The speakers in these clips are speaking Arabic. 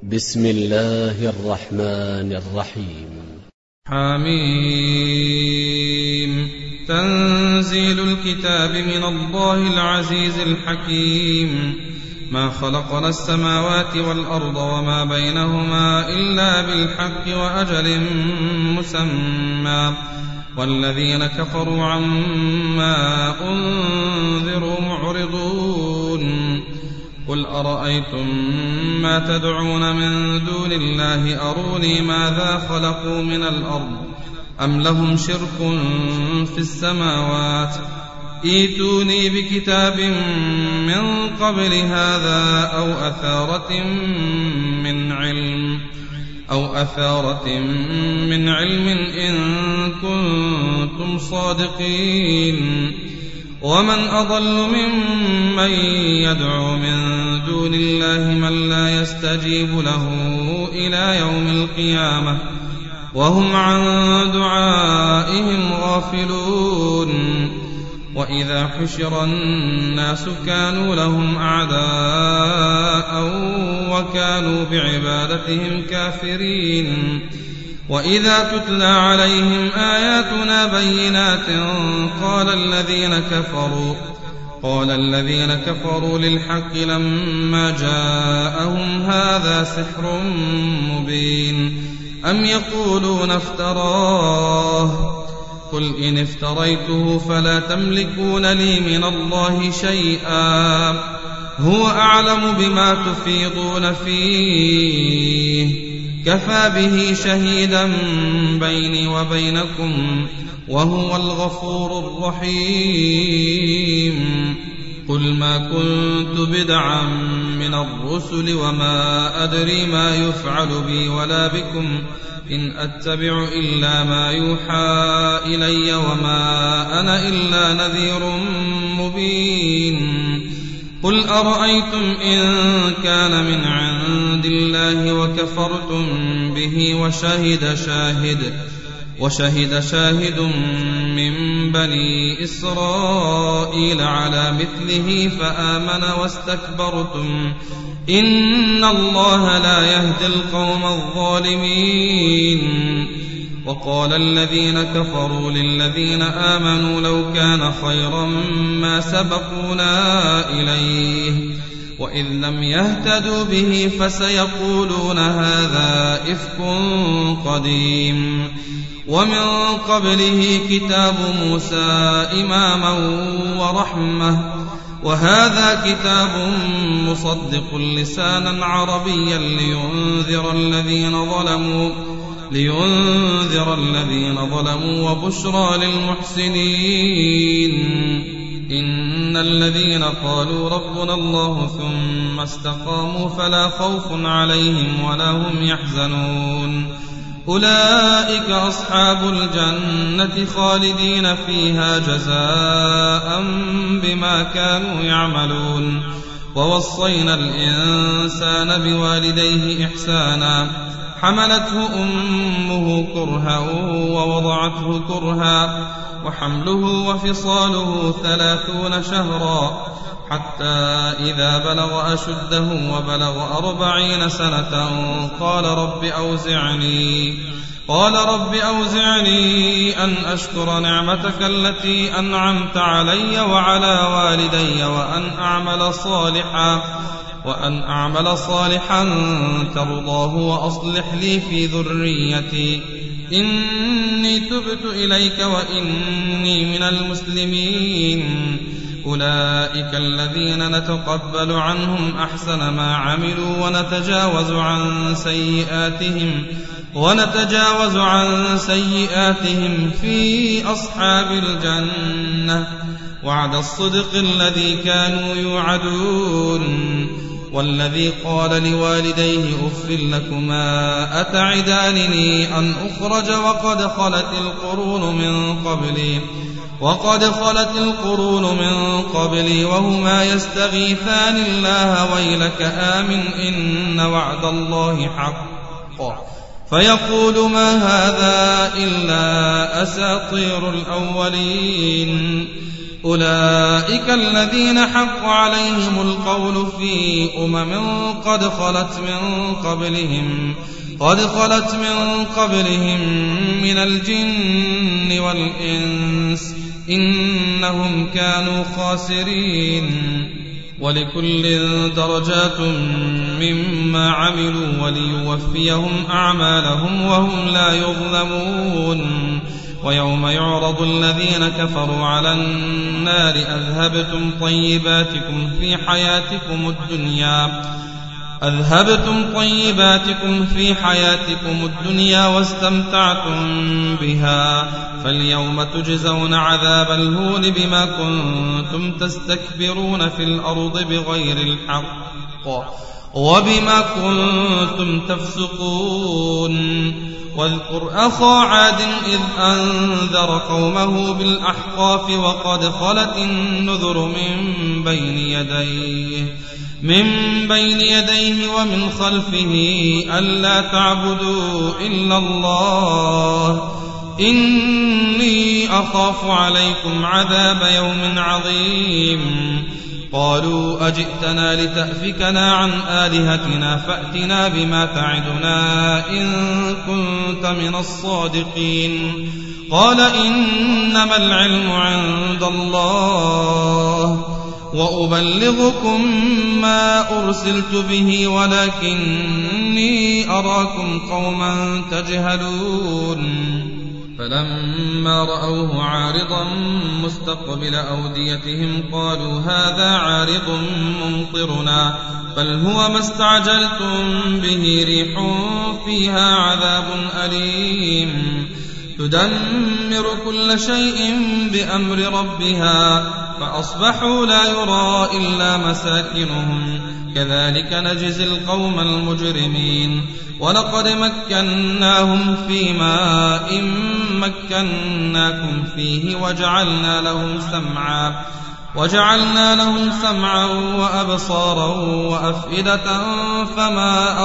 بسم الله الرحمن الرحيم. حميم. تنزيل الكتاب من الله العزيز الحكيم. ما خلقنا السماوات والأرض وما بينهما إلا بالحق وأجل مسمى، والذين كفروا عما أنذروا معرضون. قل أرأيتم ما تدعون من دون الله أروني ماذا خلقوا من الأرض أم لهم شرك في السماوات، ائتوني بكتاب من قبل هذا أو أثارة من علم إن كنتم صادقين. ومن أضل ممن يدعو من دون الله من لا يستجيب له إلى يوم القيامة وهم عن دعائهم غافلون. وإذا حشر الناس كانوا لهم أعداء وكانوا بعبادتهم كافرين. وإذا تتلى عليهم آياتنا بينات قال الذين كفروا للحق لما جاءهم هذا سحر مبين أم يقولون افتراه، قل إن افتريته فلا تملكون لي من الله شيئا هو أعلم بما تفيضون فيه، كفى به شهيدا بيني وبينكم وهو الغفور الرحيم. قل ما كنت بدعا من الرسل وما أدري ما يفعل بي ولا بكم إن أتبع إلا ما يوحى إلي وما أنا إلا نذير مبين. قل أرأيتم إن كان من عند الله وكفرتم به وشهد شاهد من بني إسرائيل على مثله فآمن واستكبرتم إن الله لا يهدي القوم الظالمين. وقال الذين كفروا للذين آمنوا لو كان خيرا ما سبقونا إليه وإذ لم يهتدوا به فسيقولون هذا إفك قديم. ومن قبله كتاب موسى إماما ورحمة، وهذا كتاب مصدق لسانا عربيا لينذر الذين ظلموا وبشرى للمحسنين. إن الذين قالوا ربنا الله ثم استقاموا فلا خوف عليهم ولا هم يحزنون. أولئك أصحاب الجنة خالدين فيها جزاء بما كانوا يعملون. ووصينا الإنسان بوالديه إحسانا، حملته أمه كرها ووضعته كرها وحمله وفصاله 30 شهرا حتى إذا بلغ أشده وبلغ 40 سنة قال رب أوزعني أن أشكر نعمتك التي أنعمت علي وعلى والدي وأن أعمل صالحا ترضاه وأصلح لي في ذريتي إني تبت إليك وإني من المسلمين. أولئك الذين نتقبل عنهم أحسن ما عملوا ونتجاوز عن سيئاتهم في أصحاب الجنة وعد الصدق الذي كانوا يوعدون. والذي قال لوالديه أف لكما أتعدانني أن أخرج وقد خلت القرون من قبلي وهما يستغيثان الله ويلك آمن إن وعد الله حق فيقول ما هذا إلا أساطير الأولين. أولئك الذين حق عليهم القول في قد خلت من قبلهم من الجن والإنس إنهم كانوا خاسرين ولكل درجات مما عملوا وليوفيهم أعمالهم وهم لا يظلمون ويوم يعرض الذين كفروا على النار أذهبتم طيباتكم في حياتكم الدنيا واستمتعتم بها فاليوم تجزون عذاب الهون بما كنتم تستكبرون في الأرض بغير الحق وبما كنتم تفسقون واذكر أخا عاد إذ أنذر قومه بالأحقاف وقد خلت النذر من بين يديه ومن خلفه ألا تعبدوا إلا الله إني أخاف عليكم عذاب يوم عظيم قالوا أجئتنا لتأفكنا عن آلهتنا فأتنا بما تعدنا إن كنت من الصادقين قال إنما العلم عند الله وأبلغكم ما أرسلت به ولكني أراكم قوما تجهلون فلما رأوه عارضا مستقبل أوديتهم قالوا هذا عارض ممطرنا بل هو ما استعجلتم به ريح فيها عذاب أليم تدمر كل شيء بأمر ربها فأصبحوا لا يرى إلا مساكنهم كذلك نجزي القوم المجرمين ولقد مكناهم في ماء مكناكم فيه وجعلنا لهم سمعا وأبصارا وأفئدة فما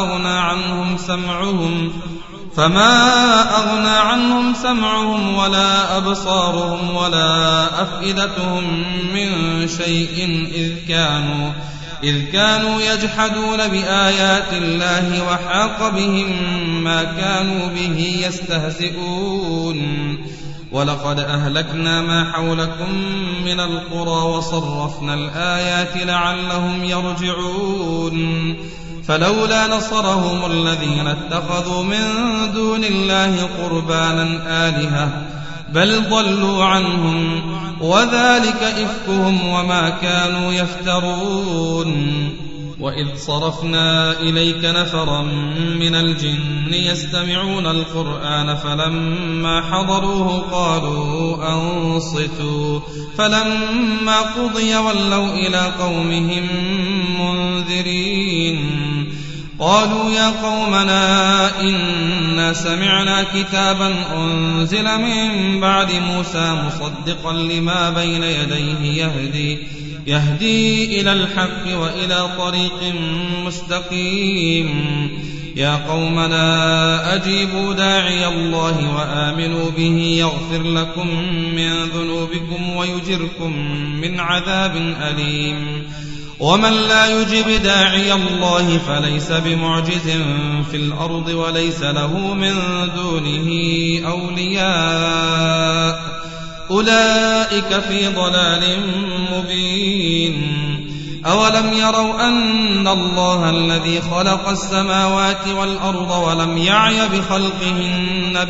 أغنى عنهم سمعهم ولا أبصارهم ولا أفئدتهم من شيء إذ كانوا يجحدون بآيات الله وحاق بهم ما كانوا به يستهزئون ولقد أهلكنا ما حولكم من القرى وصرفنا الآيات لعلهم يرجعون فلولا نصرهم الذين اتخذوا من دون الله قربانا آلهة بل ضلوا عنهم وذلك إفكهم وما كانوا يفترون وإذ صرفنا إليك نفرا من الجن يستمعون القرآن فلما حضروه قالوا أنصتوا فلما قضي ولوا إلى قومهم منذرين قالوا يا قومنا إنا سمعنا كتابا أنزل من بعد موسى مصدقا لما بين يديه يهدي إلى الحق وإلى طريق مستقيم يا قومنا أجيبوا داعي الله وآمنوا به يغفر لكم من ذنوبكم ويجركم من عذاب أليم ومن لا يجب داعي الله فليس بمعجز في الأرض وليس له من دونه أولياء أولئك في ضلال مبين أولم يروا أن الله الذي خلق السماوات والأرض ولم يعي بخلقهن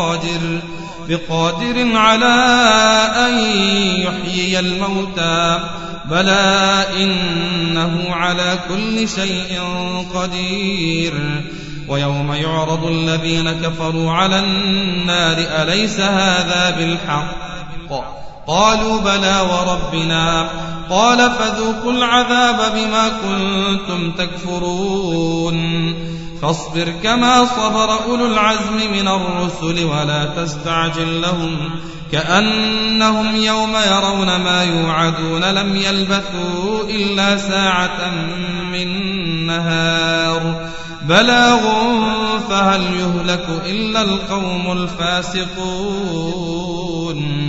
بقادر على أن يحيي الموتى بلى إنه على كل شيء قدير ويوم يعرض الذين كفروا على النار أليس هذا بالحق قالوا بلى وربنا قال فذوقوا العذاب بما كنتم تكفرون فاصبر كما صبر أولو العزم من الرسل ولا تستعجل لهم كأنهم يوم يرون ما يوعدون لم يلبثوا إلا ساعة من نهار بلاغ فهل يهلك إلا القوم الفاسقون